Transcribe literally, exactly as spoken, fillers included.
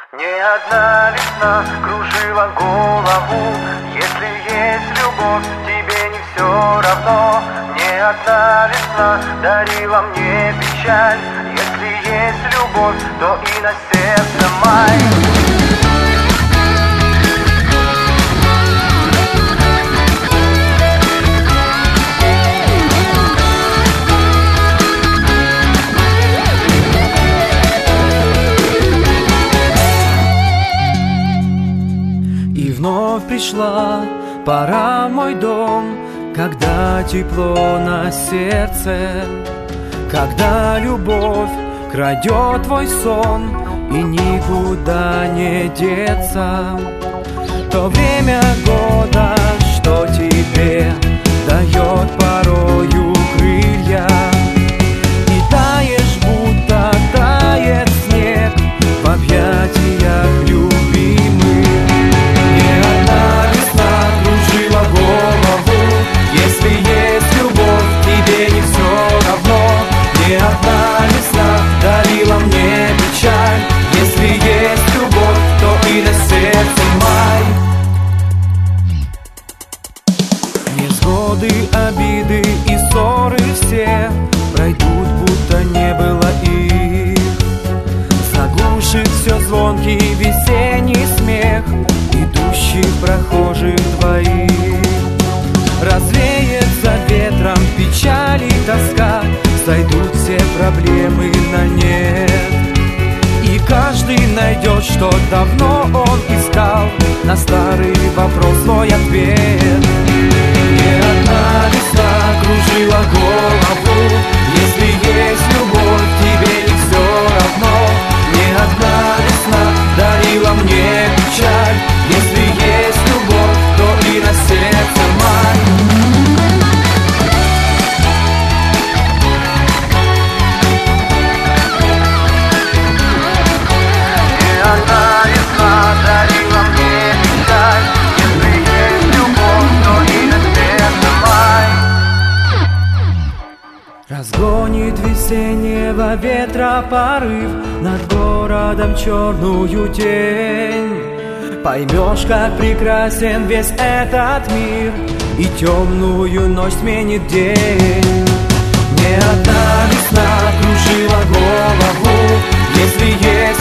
Не одна весна кружила голову. Если есть любовь, тебе не все равно. Не одна весна дарила мне печаль. Если есть любовь, то и на сердце май. Вновь пришла пора в мой дом, когда тепло на сердце, когда любовь крадет твой сон и никуда не деться. То время года, что тебе дает порою крылья, и таешь, будто тает снег в объятиях любимых. Если есть любовь, тебе не все равно. Не одна весна дарила мне печаль. Если есть любовь, то и на сердце май. Невзгоды, обиды и ссоры все пройдут, будто не было их. Заглушит все звонкий весенний смех идущих прохожих двоих. Развеет за ветром печаль и тоска, сойдут все проблемы на нет. И каждый найдет, что давно он искал, на старый вопрос свой ответ. Не одна весна кружила голову. Если есть любовь, тебе не все равно. Не одна весна дарила мне печаль. Если есть любовь, то и на сердце май. Не одна весна дарила мне печаль. Если есть любовь, то и на сердце май. Разгонит весеннего ветра порыв над городом черную тень. Поймешь, как прекрасен весь этот мир, и темную ночь сменит день. Не одна весна кружила голову. Если есть